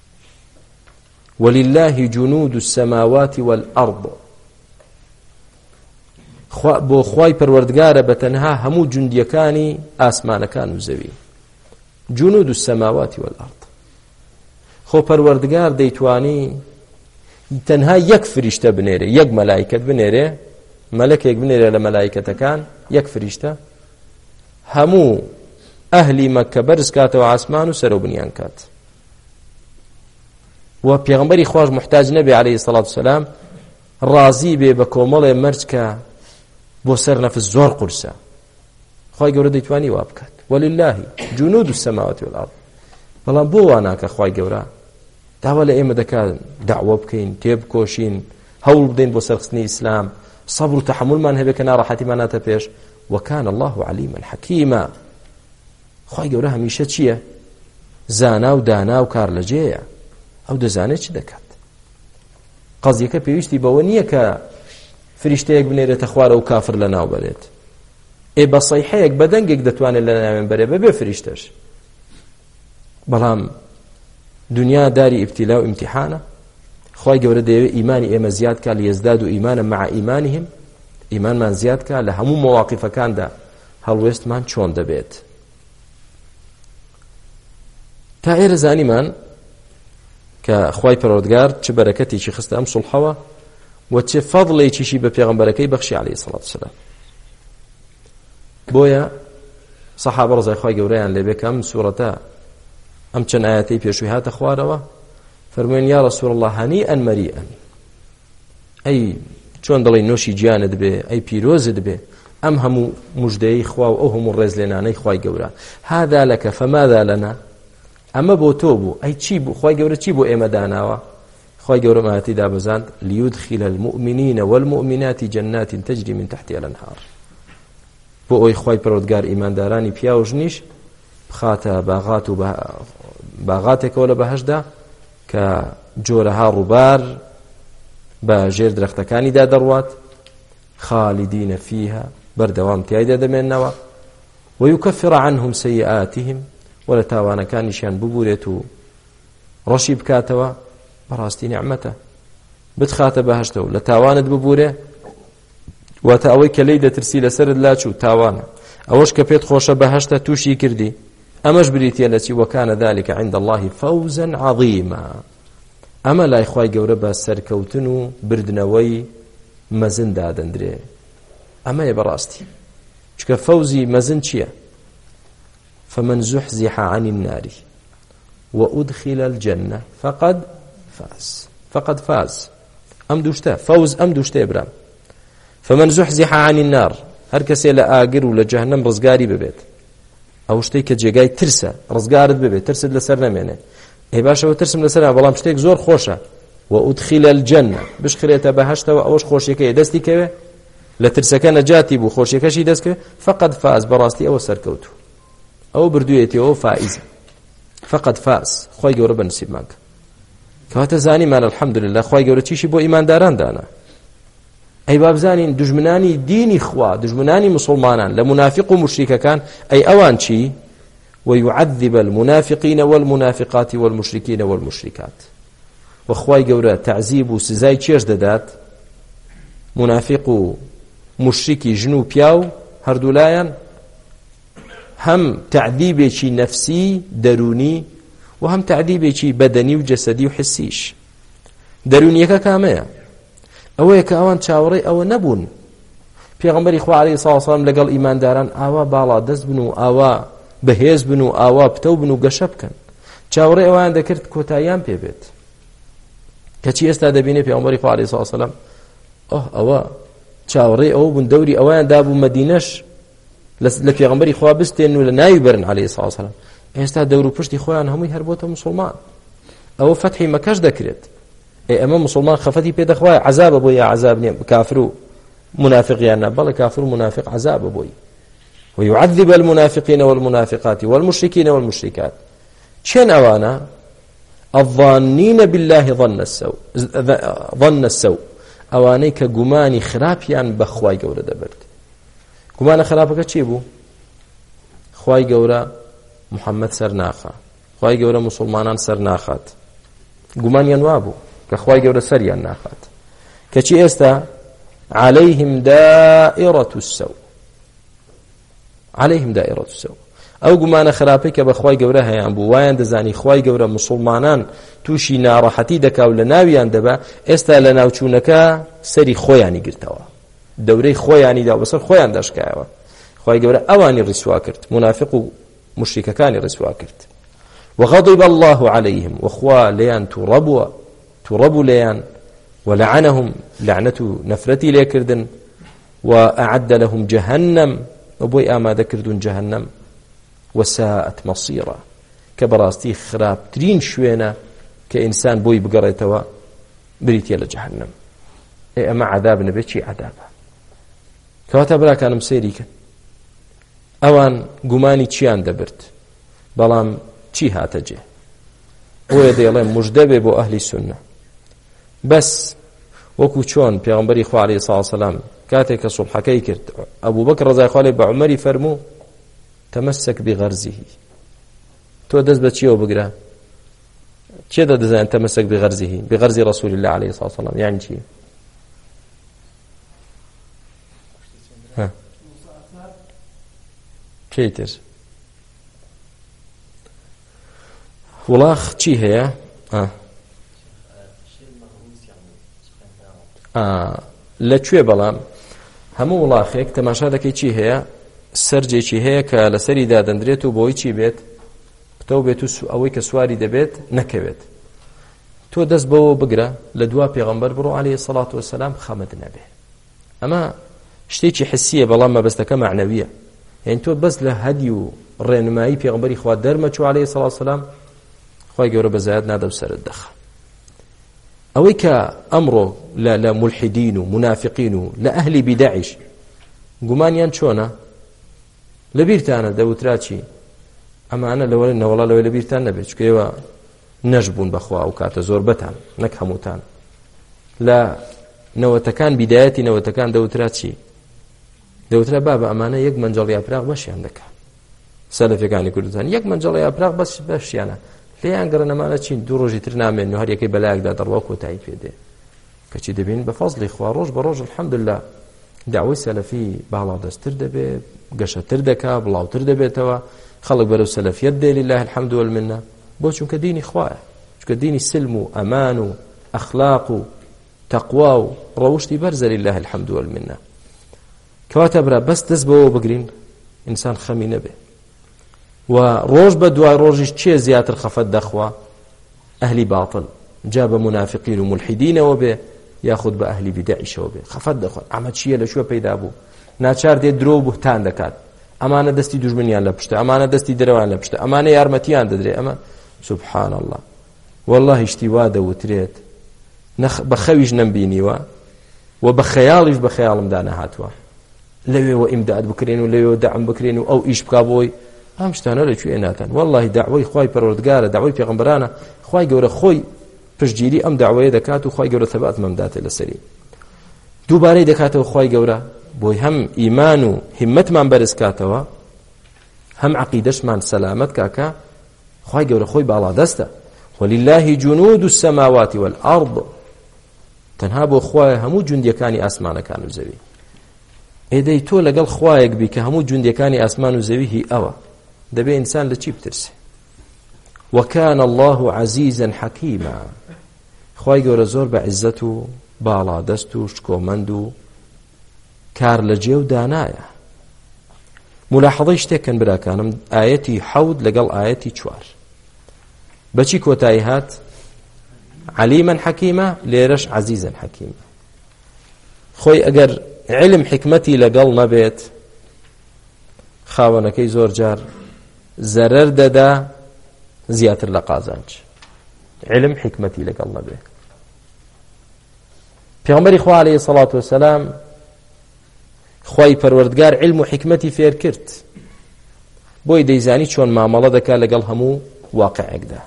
ولله جنود السماوات والأرض بۆ خوای پەروەردگارە بەتەنها هەموو جوندیەکانی ئاسمانەکان و زەوی جنود السماوات والأرض خۆ پەروەردگار دەیتوانی تەنها یەک فریشتە بنێرێ یەک مەلایکەت بنێرێ مەلەکێک بنێرێ لە مەلایکەتەکان یەک فریشتە هەموو ئەهلی مەککە بەرز کاتەوە ئاسمان و سەرۆ بنیان کات و پێغەمبەری خواش محتاج نەبێ عەلەیهی سەڵات وسەلام ڕازی بێ بە کۆمەڵێ مەرج کە بۆ سەر نەفس زۆر قورسە خوای گەورە دەیتوانی وا بکات ولله جنود السماوات والأرض بەڵام بۆ وا ناکە خوای گەورە داوا لە ئێمە دەکات داوا بکەین تێبکۆشین هەوڵ بدەین بۆ سەرخستنی ئیسلام سەبر و تەحەموڵمان هەبێ کە ناڕەحەتیمان ناتە پێش وكان الله عليما حكيما خوای گەورە هەمیشە چییە زانا و دانا و کار لەجێیە ئەو دەزانێت چی دەکات قەزیەکە پێویستی بەوە نییە کە فریشتەیەک بنێرێتە خوارە و کافر لە ناو بەرێت. ئێ بە سەیحەیەک بە دەنگێک دەتوانێت لە ناوێن بەرێ بەبێ فریشتەش. بەڵام دنیا داری ئیبتیلا و ئیمتیحانە. خوای گەورە دەیەوێت ئیمانی ئێمە زیاد کات لیەزداد و ئیمانە مع ئیمانیهم، ئیمانمان زیاد کات لە هەموو مەواقیفەکاندا هەڵوێستمان چۆن دەبێت. تا ئێرە زانیمان کە خوای پەروەردگار چ بەرەکەتێکی خستە ئەم سوڵحەوە و چه فەضڵێکیشی بە پێغەمبەرەکەی بەخشی عەلەیهی سەڵات وسەلام. بۆیە سەحابە ڕزای خوای گەورەیان لێبێ کە ئەم سوورەتە ئەم چەند ئاەتەی پێشووی هاتە خوارەوە فەرموویان یا ڕەسوول الله هەنیئەن مەریئەن، ئەی چۆن دڵی نۆشی گیانت بێ، ئەی پیرۆزت بێ ئەم هەموو موژدەی خوا و ئەو هەموو ڕێزلێنانەی خوای گەورە. هذا لەکە فەماذا لەنا، ئەمە بۆ تۆ بوو، ئەی چی بوو؟ خوای گەورە چی بۆ ئێمە داناوە؟ خوای گەورە ماهەتی دابەزاند لیودخیل المؤمنین والمؤمنات جنات تجری من تحتها الانهار، بۆ ئەوی خوای پەروەردگار ئیماندارانی پیا و ژنیش بخاتە باغات و باغاتێکەوە لە بەهەشدا کە جۆرەها ڕووبار بە ژێر درەختەکانیدا دەڕوات، خالدین فیها بەردەوام تیایدا دەمێننەوە، ويكفر عنهم سيئاتهم ولا تاوانەکانیشیان ببورێت و ڕەشی بکاتەوە. بەڕاستی نیعمەتە بتخاتە بەهەشتە و لە تاوانت ببورێ، واتە ئەوەی کە لێی دەترسی لەسەرت لاچوو تاوانە، ئەوەش کە پێت خۆشە بەهەشتە تووشی کردی، ئەمەش بریتە لە چی؟ وەکانە ذلك عند الله فوزا عظیما. ئەمە لای خوای گەورە بە سەرکەوتن و بردنەوەی مەزن دادەندرێ. ئەمەیە بەڕاستی، چکە فەوزی مەزن چییە؟ فمن زحزح عن النار وأدخل الجنة فقد فاز. فقد فاز ئەم دووشتە فەوز، ئەم دووشتە برام. فمن زحزح عن النار، هەر کەسێ لە ئاگر و لە جەهەنەم ڕزگاری ببێت، ئەو شتێک کە جێگای ترسە ڕزگارت ببێت، ترست لەسەر نەمێنێ. ئەی باشەوە ترسم لەسەر، بەڵام شتێک زۆر خۆشە، وأدخل الجنة بشخرێتە بەهەشتەوە، ئەوەش خۆشیەکەی دەستی کەوێ، لە ترسەکە نەجاتی بوو، خۆشیەکەشی دەستکەوێ. فقد فاز بەڕاستی ئەوە سەرکەوتوو، ئەو بردوویەتەوە فائزە. فقد فاز خوای گەورە بەنسیبمان کە کەواتە زانیمان الحەمدولله خوای گەورە چیشی بۆ ئیمانداران دانا. ئەی بابزانین دژمنانی دینی خوا، دژمنانی مسلمانان لە منافق و مشریکەکان، ئەی ئەوان چی؟ ويعذب المنافقين والمنافقات والمشركين والمشركات. وخوای گەورە تعذیب و سزای چێش دەدات منافق و مشرکی ژن و پیاو هەردوولایان، هەم تعذیبێکی نەفسی دەرونی و هەم تعذیبێکی بەدەنی و جەسەدی و حسیش. دەرونیەکە کامەیە؟ ئەوەیە کە ئەوان چاوەڕێی ئەوە نەبوون پێغەمبەری خوا عەلەیهی سەڵاتو وسەلام لەگەڵ ئیمانداران ئاوا باڵا دەست بن و ئاوا بەهێز بن و ئاوا پتە بن و گەشە بکەن. چاوەڕێی ئەوان دەکرد کۆتاییان پێ بێت. کەچی ئێستا دەبینێ پێغەمبەری خوا عەلەیهی سەڵاتو وسەلام ئۆه ئەوە چاوەڕێی ئەوە بوون، دەوری ئەویان دابوو مەدینەش لە پێغەمبەری خوا بستێن و لە ناوی بەرن عەلەیهی سەڵاتو وسەلام. ئێستا دەور و پشتی خۆیان هەمووی هەر بۆتە موسڵمان. ئەوە فەتحی مەکەش دەکرێت. ئەمە مسلمان خەفەتی پێدەخوایە عەزابە بۆی، یا عەزاب نییە کافر و منافقیانە؟ بەڵێ کافر و منافق عەزابە بۆی. ويعذب المنافقين والمنافقات والمشركين والمشركات. چێن ئەوانە؟ الظانين بالله ظن السوء، ظن السوء، ئەوانەی کە گومانی خراپیان بە خوای گەورە دەبرد. گومانە خراپەکە چی بوو؟ خوای گەورە محەممەد سەر ناخا، خوای گەورە مسلمانان سەر ناخات. گومانیان وا بوو کە خوای گەورە سەریان ناخات. کەچی ئێستا عليهم دائرة السوء، عليهم دائرة السوء. ئەو گومانە خراپەی کە بە خوای گەورە هەیان بوو، وایان دەزانی خوای گەورە مسلمانان تووشی ناڕەحەتی دەکا و لە ناویان دەبا، ئێستا لە ناوچوونەکە سەری خۆیانی گرتەوە، دەورەی خۆیانی دا بەسەر خۆیان دەشکایەوە. خوای گەورە ئەوانی ڕیسوا کرد، منافق و مشریکەکانی ڕیسوا کرد. وغضب الله عليهم، وخوا ليان تربوا تربوا ليان، ولعنهم لعنة نفرتي ليكردن، وأعد لهم جهنم، وبوي آماده كردون جهنم، وساءت مصيرا، كبراستي خراب ترين شوينة كإنسان بوي بقريتوا بريتي لجهنم. إيه أما عذاب نبيتشي عذابا كواتبرا كان مسيريكا أوان قماني تشيان دبرت بلام چی هاتەجێ؟ بۆیە دەیڵێن موژدەبێ بۆ ئەهلی سونە، بەس وەکو چۆن پێغەمبەری خوا عەلەیهی سڵاو وسەلام کاتێک کە سوڵحەکەی کرد ئەبوو بەکر ڕەزای خوا لێ بە عومەری فەرموو تەمەسەک بغەرزیه تۆ دەست بە چیەوە بگرە چێ دەدەزانێت تەمەسەک بغەرزیه بغەرزی ڕەسوولی الله عەلەیهی سڵاو وسەلام یعنی چی چی تر وڵاخ چی هەیە لەکوێ بەڵام هەموو وڵاخێک تەماشا دەکەی چی هەیە سەرجێکی هەیە کە لەسەری دادەندرێت و بۆی چی بێت پتە بێت و ئەوەی کە سواری دەبێت نەکەوێت تۆ دەست بەوە بگرە لە دوا پێغەمبەر بڕۆ عەلەیهی سەڵات وەسەلام خەمت نەبێ ئەمە شتێکی حسیە بەڵام مەبەستەکە معنەویە یعنی تۆ بەس لە هەدی و ڕێنمایی پێغەمبەری خوا دەرمەچوو عەلەیهی سەڵات وەسەلام خوای گەورە بەزایەت نادە و سەرت دەخە ئەوەی کە ئەمڕۆ لە مولحیدین و منافقین و لە ئەهلی بیدەعیش گومانیان چۆنە لەبیرتانە دەوترا چی ئەمانە لەوەڵ نەوەڵا لەوەی لەبیرتان نەبێت چکە ئێوە نەش بوون بەخوا و کاتە زۆر بەتان نەک هەمووتان لە نەوەتەکان بیدایەتی نەوەتەکان دەوترا چی دەوترا با بە ئەمانە یەک مەنجەڵ یاپراغ بەشیان دەکات سەلەفیەکانی کوردستان یەک مەنجەڵ یاپراغ بەس بەشیانە لێیان گەڕە نەمانە چین دوو ڕۆژی تر نامێن و هەر یەکەی بەلایەکدا دەڕوا کۆتایی پێدێ کەچی دەبین بە فەزڵی خوا ڕۆژ بە ڕۆژ الحەمدوللا داوای سەلەفی باڵادەستتر دەبێت گەشەتر دەکات بڵاوتر دەبێتەوە خەڵک بەرەو سەلەفیەت دێ لله الحەمد والمنە بۆ چونکە دینی خوایە چونکە دینی سلم و ئەمان و ئەخلاق و تەقوا و ڕەوشتی بەرزە لله الحەمد والمنە کەواتە برا بەس دەست بەوە بگرین ئینسان خەمی نەبێ و ڕۆژ بە دوای ڕۆژیش چێ زیاتر خەفەت دەخوا ئەهلی باطل جا بە منافقین و ملحیدینەوە بێ یاخود بە ئەهلی بیدەعیشەوە بێ خەفەت دەخوا ئەمە چییە لەکوێ پەیدا بوو ناچار دێت درۆ و بوهتان دەکات ئەمانە دەستی دوژمنیان لە پشتە ئەمانە دەستی دەرەوان لە پشتە ئەمانە یارمەتیان دەدرێ ئەمە سوبحان الله والله شتی وا دەوترێت بە خەویش نەمبینیوە و بە خەیاڵیش بە خەیاڵمدا نەهاتووە لەوێەوە ئیمداد بکرێن و لەوێەوە دەعم بکرێن و ئەو ئیش بکا بۆی ئەم شتانە لەکوێ ناتان والله داوای خوای پەروەردگارە داوای پێغەمبەرانە خوای گەورە خۆی پشتگیری ئەم داوایە دەکات و خوای گەورە ثەبات مەمداتێ لەسەری دووبارەی دەکاتەوە خوای گەورە بۆی هەم ئیمان و هیممەتمان بەرز کاتەوە هەم عەقیدەشمان سەلامەت کاکە خوای گەورە خۆی باڵادەستە ولله جنود السماوات والأرض تەنها بۆ خوایە هەموو جوندیەکانی ئاسمانەکان و زەوی ئێدەی تۆ لەگەڵ خوایەک بی کە هەموو جوندیەکانی ئاسمان و زەوی هی ئەوە دەبێ ئینسان لە چی بترسێ وكان الله عزيزا حكيما خوای گەورە زۆر بە عیزەت و باڵادەست و شکۆمەند و کار لە جێ و دانایە ملاحەظەی شتێکن براکانم ئاەتی حەود لەگەڵ ئاەتی چوار بەچی کۆتایی هات عەلیما حەکیمە لێرەش عەزیزا حەکیمە خۆی ئەگەر علم حکمەتی لەگەڵ نەبێت خاوەنەکەی زۆر جار زەرەر دەدا زیاتر لە قازانج علم حکمەتی لەگەڵ نەبێت پێغەمبەری خوا عەلەیهی سەڵات وەسەلام خوای پەروەردگار علم و حکمەتی فێر کرد بۆی دەیزانی چۆن مامەڵە دەکات لەگەڵ هەموو واقعێکدا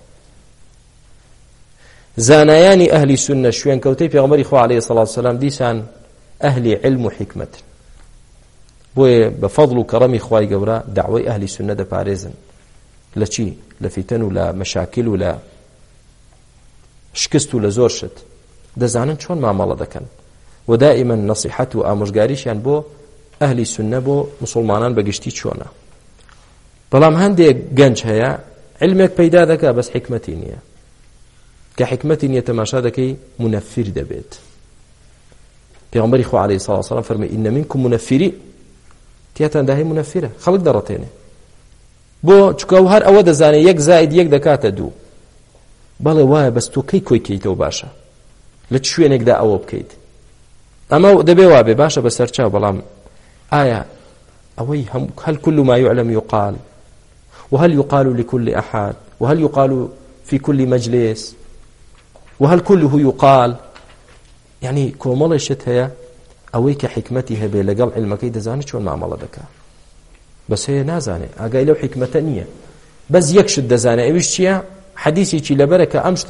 زانایانی ئەهلی سونە شوێن کەوتەی پێغەمبەری خوا عەلەیهی سەڵات وەسەلام دیسان ئەهلی علم و حکمەت بۆیە بە فەضڵ و کەڕەمی خوای گەورە دعوەی ئەهلی سونە دەپارێزن لە چی لە فیتەن و لە مەشاکل و لە شکست و لە زۆر شت دەزانن چۆن مامەڵە دەکەن و دائما نەسیحەت و ئامۆژگاریشیان بۆ ئەهلی سونە بۆ مسلمانان بەگشتی چۆنە بەڵام هەندێک گەنج هەیە علمێک پەیدا دەکا بەس حکمەتی نییە کە حکمەتی نییە تەماشا دەکەی منەفیر دەبێت پێغەمبەری خوا عەلەیهی سەڵات وسەلام فەرمووی ئینە مینکم منەفیرین تێتاندا هەیە منەفیرە خەڵک دەڕەتێنێ بۆ چکە هەر ئەوە دەزانێت یەک زائید یەک دەکاتە دوو بەڵێ وایە بەس تۆ کەی کۆی کەیتەوە باشە لە چ شوێنێکدا ئەوە بکەیت ئەمە دەبێ وابێ باشە بە سەرچاو بەڵام ئایا ئەوەی هەل كل ما يعلم يقال وهل يقال لكل أحد وهل يقال في كل مجلس وهل كله يقال يعني كومەڵێ شت هەیە ئەوەی کە حکمەتی هەبێ لەگەڵ علمەکەی دەزانێت چۆن مامەڵە دەکا بەس هەیە نازانێ ئاگای لەو حکمەتە نییە بەس یەک شت دەزانێ ئەویش چییە حەدیثێکی لەبەرە کە ئەم شتە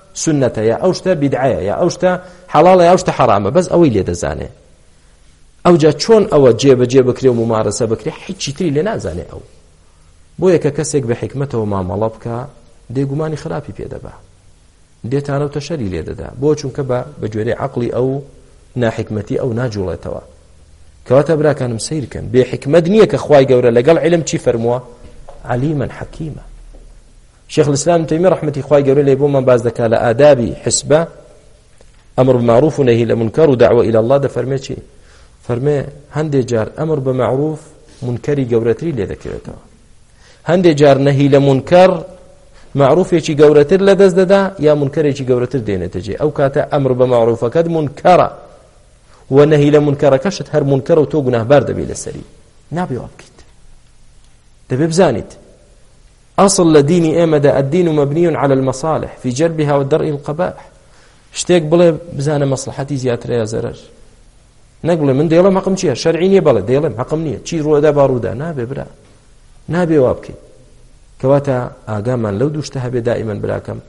سنەتە یا ئەو شتە بیدعەیە یا ئەو شتە حەڵاڵە یا ئەو شتە حەرامە بەس ئەوەی لێ دەزانێ ئەوجا چۆن ئەوە جێبەجێ بکرێ و ممارەسە بکرێ هیچی تری لێ نازانێ ئەو بۆیە کە کەسێک بە حکمەتەوە مامەڵە بکە دێگومانی خراپی پێدەبا دێتانەوتە شەری لێ دەدا بۆ چونکە بە بەگوێرەی عەقڵی ئەو ناحکمەتی ئەو ناجوڵێتەوە کەواتە براکانم سیرکەن بێ حکمت نییە کە خوای گەورە لەگەڵ علم چی فەرمووە عەلیمەن حەکیمە شێخ الإسلام تەیمی ڕەحمەتی خوای گەورە لێ بۆمان باز دەکا لە ئادابی حسبە ئەمر بمعروف و نەهی لە منکەر و دعوە إلى الله دەفەرمێ چی فەرمێ هەندێک جار ئەمر بە معروف منکەری گەورەتری لێ دەکرێتەوە هەندێک جار نەهی لە منکەر معروفێکی گەورەتر لەدەست دەدا یا منکەرێکی گەورەتر دێنێتە جێ ئەو کاتە ئەمر بە معروفەکەت منکەرە و نەهی لە منکەرەکەشت هەر منکەرە و تۆ گوناهبار دەبێ لەسەری نابێ وا بکەیت دەبێ بزانیت ئەسڵ لە دینی ئێمەدا الدین مبنی على المصالح في جلبها والدرء القبائح شتێک بڵێ بزانە مەسلحەتی زیاترە یا زەرەر نەک بڵێ من دێڵم حەقم چییە شەرعی نییە بەڵێ دێڵم حەقم نییە چی ڕووەدا باڕوودا نابێ برا نابێ وا بکەیت کەواتە ئاگامان لەو دوو شتە هەبێ دائیمەن براکەم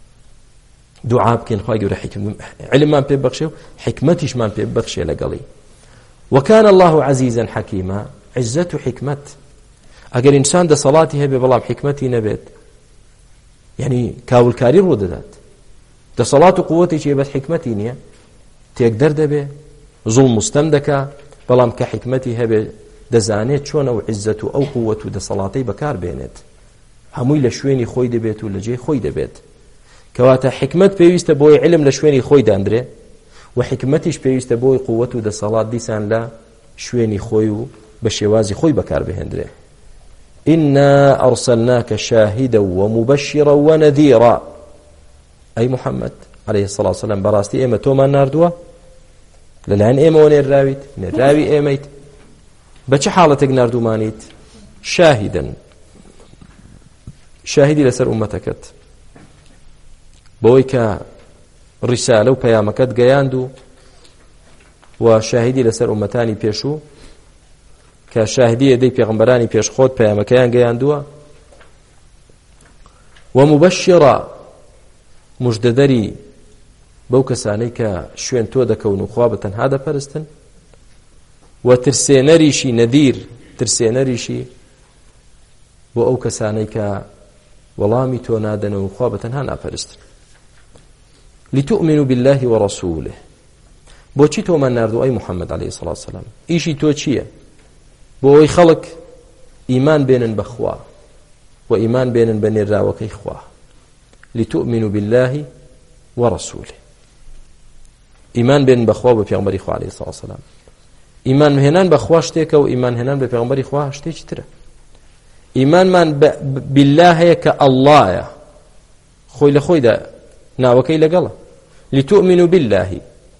دوعا بکەین خوای گەورە علممان پێ ببەخشێ و حکمەتیشمان پێ ببەخشێ لەگەڵی وكان الله عزيزا حكيما عزة حكمت ئەگەر ئینسان دەسەڵاتی هەبێ بەڵام حکمەتی نەبێت یعنی کاولکاری ڕوو دەدات دەسەڵات و قووەتێکی بەس حکمەتی نییە تێک دەردەبێ زوڵم مستەم دەکا بەڵام کە حکمەتی هەبێ دەزانێت چۆن ئەو عزت و ئەو قووەت و دەسەڵاتەی بەکار بێنێت هەمووی لە شوێنی خۆی دەبێت و لە جێی خۆی دەبێت کەواتە حکمت پێویستە بۆی علم لە شوێنی خۆی دانرێ و حکمەتیش پێویستە بۆی قووەت و دەسەڵات دیسان لە شوێنی خۆی و بە شێوازی خۆی بەکار بهێنرێ إنا أرسلناك شاهدا ومبشرا ونذيرا أي محمد عليه الصلاة والسلام براستي إما توما ناردوا للعن إما ونراويت نراوي إميت بچه حالتك ناردو مانيت شاهدا شاهدي لسر أمتكت بويك رسالة وبيامكت قياندو وشاهدي لسر أمتاني بيشو کە شاهدیە دەی پێغمبەرانی پێشخۆت پەیامەکەیان گەیاندووە و مبەشیڕە موژدەدەری بەو کەسانەی کە شوێن تۆ دەکەون و خوا بەتەنها دەپەرستن و ترسێنەریشی نەدیر ترسێنەریشی بۆ ئەو کەسانەی کە وەڵامی تۆ نادەنەوە و خوا بەتەنها ناپەرستن لتؤمنوا بالله ورسوله بۆچی تۆمان ناردوو ئەی محەممەد عليه الصلاة والسلام ئیشی تۆ چییە بۆ ئەوەی خەڵک ئیمان بێنن بەخوا و ئیمان بێنن بە نێراوەکەی خوا لتؤمنوا بالله ورسوله ئیمان بێنن بەخوا بە پێغەمبەری خوا عەلەیهی سڵاو وسەلام ئیمان هێنان بەخوا شتێکە و ئیمان هێنان بە پێغەمبەری خوا شتێکی ترە ئیمانمان بالله هەیە کە ئەڵڵایە خۆی لە خۆیدا ناوەکەی لەگەڵە لتؤمنوا بالله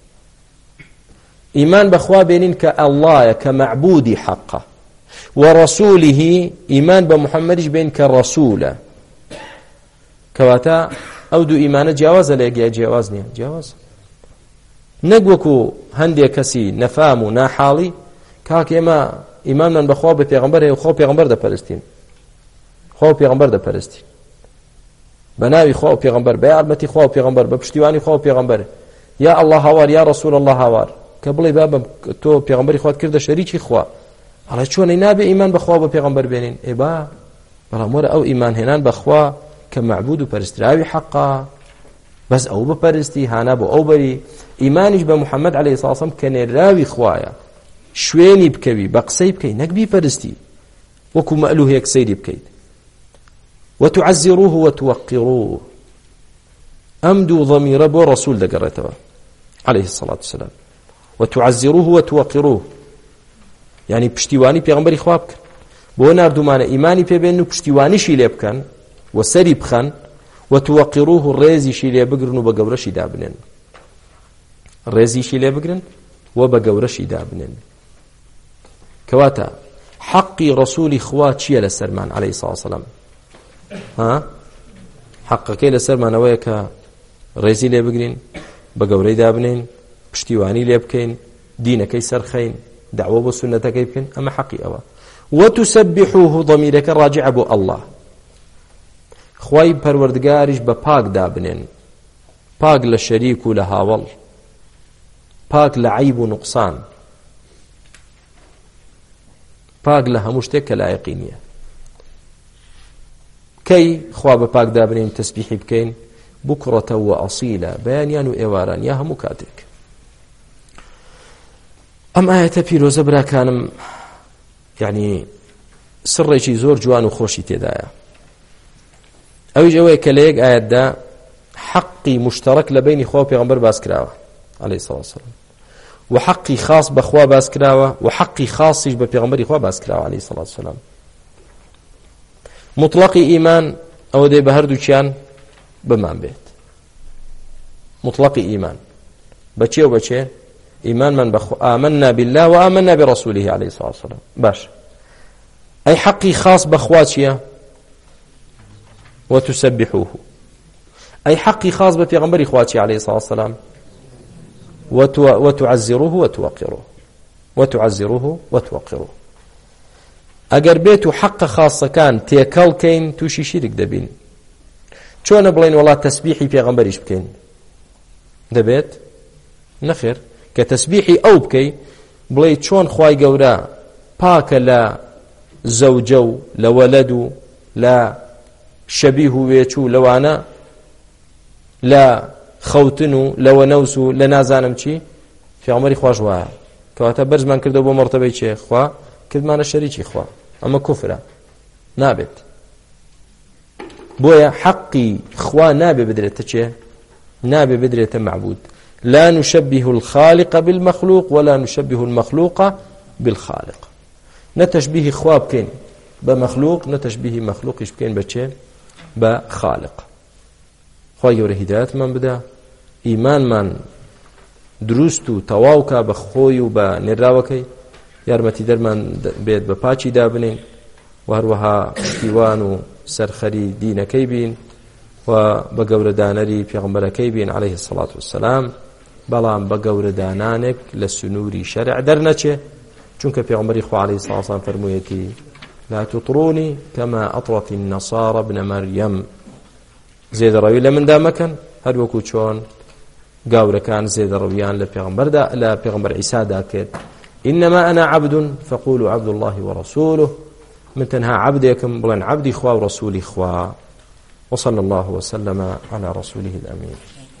ئیمان بەخوا بێنین کە ئەڵڵایە کە مەعبودی حەقە ورسوله ئیمان بە محەممەدیش بێن کە ڕەسوولە کەواتە ئەو دوو ئیمانە جیاوازە لە یەکیا جیاواز نییە جیاواز نەک وەکو هەندێک کەسی نەفام و ناحاڵی کاک ئێمە ئیمانمان بەخوا بە پێغەمبەر هەیە و خوا پێغەمبەر دەپەرستین خوا و پێغەمبەر دەپەرستین بە ناوی خوا و پێغەمبەر بە یارمەتی خوا و پێغەمبەر بە پشتیوانی خوا و پێغەمبەر یا ئەڵڵا هاوار یا ڕەسوول ئەڵڵا هاوار کە بڵێ بابە تۆ پێغەمبەری خوات کردە شەریکی خوا ئەڵێ چۆنەی نابێ ئیمان بەخوا بە پێغەمبەر بێنین ئێ با بەڵام وەرە ئەو ئیمان هێنان بەخوا کە معبود و پەرستراوی حەقا بەس ئەو بپەرستی هانا بۆ ئەو بەری ئیمانیش بە محەممەد عەلەیهی سڵاو وسەلام کە نێراوی خوایە شوێنی بکەوی بە قسەی بکەی نەک بیپەرستی وەکو مەئلوهەیەک سەیری بکەیت وتعزروه وتوقروه ئەم دوو ضەمیرە بۆ ڕەسوول دەگەڕێتەوە عەلەیهی الصلاة والسلام وتعزروه وتوقروه يعني پشتیوانی پێغەمبەری خوا بکەن بۆ ناردومانە ئیمانی پێبێن و پشتیوانیشی لێ بکەن و سەری بخەن وتوقروه ڕێزیشی لێ بگرن و بە گەورەشی دابنێن ڕێزیشی لێ بگرن و بە گەورەشی دابنێن کەواتە حەقی ڕەسوولی خوا چییە لەسەرمان عەلەیهی الصلاة والسلام ها حەقەکەی لەسەرمانەوەیە کە ڕێزی لێ بگرین بە گەورەی دابنێن پشتیوانی لێ بکەین دینەکەی سەرخەین دعوە بۆ سنەتەکەی بکەین ئەمە حەقی ئەوە وتسبحوه ضەمیرەکە ڕاجعە بۆ ئەڵڵا خوای پەروەردگاریش بە پاک دابنێن پاک لە شەریک و لە هاوڵ، پاک لە عیب و نوقسان، پاک لە هەموو شتێک کە لایەقی نییە. کەی خوا بە پاک دابنین تەسبیحی بکەین؟ بکڕەتە و ئەسیلە، بەیانیان و ئێواران یا هەموو کاتێک. ئەم ئاەتە پیرۆزە براکانم یعنی سڕێکی زۆر جوان و خۆشی تێدایە. ئەویش ئەوەیە کە لە یەک ئاەتدا حەقی مشتەرەک لە بینی خوا و پێغەمبەر باس کراوە عەلەیهی سەڵاتو وەسەلام، و حەقی خاص بەخوا باس کراوە و حەقی خاصیش بە پێغەمبەری خوا باس کراوە عەلەیهی سەڵاتو وەسەلام. مطلقی ئیمان ئەوە دەی بە هەردووچیان بمان بێت. مطلقی ئیمان بەچێ و بەچێ؟ ئیمانمان بەخوا ئامنا بالله و ئامنا برسوله عەلەیهی سەڵاتو وەسەلام. باش ئەی حەقی خاص بەخوا چییە؟ وتسبحوه. أي حقي خاص بپیغمبری خواتي عليه الصلاة والسلام وتعزروه وتوقروه وتعزروه وتوقروه. اگر بيتو حق خاصة كان تيكل كين توشي شرك دبين. چون بلين والله تسبيحي پیغمبريش بكين دبيت نخير كتسبيحي أو بكي بلي چون خواي قورا باك لا زوجو لولدو لا شبيه ويچو لوانا لا خوتنو لو نوسو لنازانم چی في عمري خواش واه كواتا برز من كردو بو مرتبه چه خوا كرد مانا شريكي خوا اما كفره نابت بويا حقي خوا نابي بدريته چه نابي بدريته معبود. لا نشبه الخالق بالمخلوق ولا نشبه المخلوق بالخالق. نتشبيه خوا بكين بمخلوق نتشبيه مخلوقش بكين بچه بخالق. خواهی گەورە هیدایەتمان بدا، ئیمانمان دروست و تەواوکە بە خۆی و بە نێراوەکەی، یارمەتی دەرمان بێت بە پاچی دابنین و هەروەها پشتیوان و سەرخەری دینەکەی بین و بە گەورەدانەری پێغەمبەرەکەی بین عەلەیهی سەڵاتو وەسەلام، بەڵام بە گەورەدانانێک لە سنووری شەرع دەرنەچێ، چونکە پێغەمبەری خوا عەلەیهی سەڵاتو وەسەلام فەرموویەتی لا تطروني كما أطرت النصارى ابن مريم. زێدە ڕەوی لە مندا مەکەن هەر وەکو چۆن گاورەکان زێدە ڕەویان لە پێغەمبەردا لە پێغەمبەر عیسادا کرد. إنما أنا عبد فقولوا عبد الله ورسوله. من تنها عبدكم بڵێن عبدی خوا و ڕەسوولی خوا. وصلى الله وسلم على رسوله الأمين.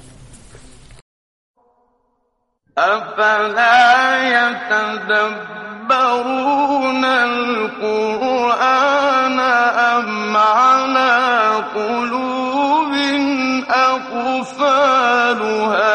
أفلا يتدبرون القرآن أم على قلوب أقفالها